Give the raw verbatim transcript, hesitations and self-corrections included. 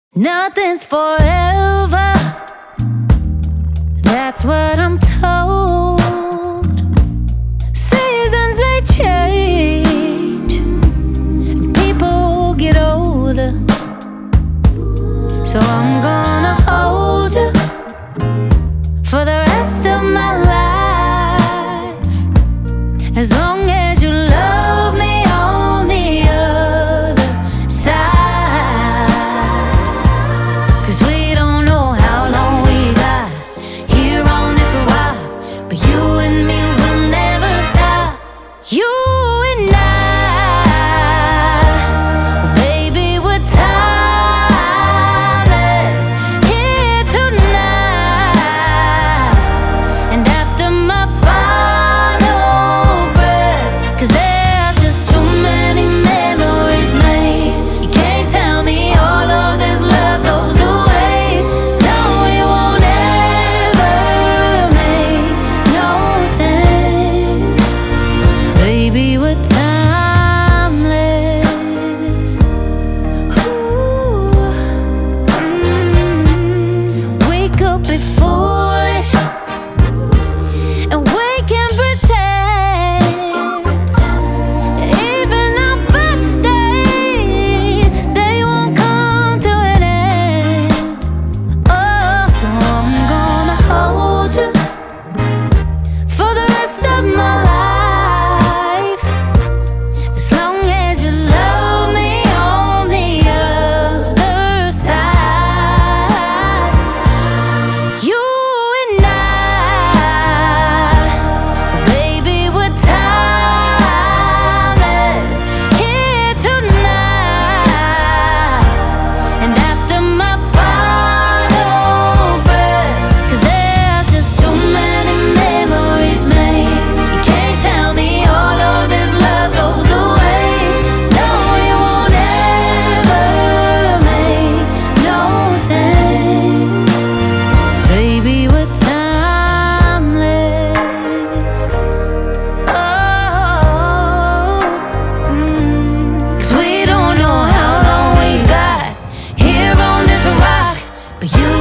Nothing's forever, that's what I'm told. Seasons they change, people get older. So I'm gonna hold you for the rest of my life, as long as you love me on the other side. 'Cause we don't know how long we got here on this rock, but you and me will never stop. You and I, baby, we're timeless here tonight. And after my final breath, 'cause there's just too many memories made. You can't tell me all of this love goes away. No, it won't ever make no sense. Baby, we're timeless. Ooh. Mm. We could be foolish, and we can pretend even our best days, they won't come to an end. Oh, so I'm gonna hold you for the rest of my life, as long as you love me on the other side. You and I, baby, we're timeless here tonight. And after my final breath, 'cause there's just too many memories made. You can't tell me all of this love goes away. No, it won't ever make no sense. Baby, we're timeless. Oh, mm. 'Cause we don't know how long we got here on this rock, but you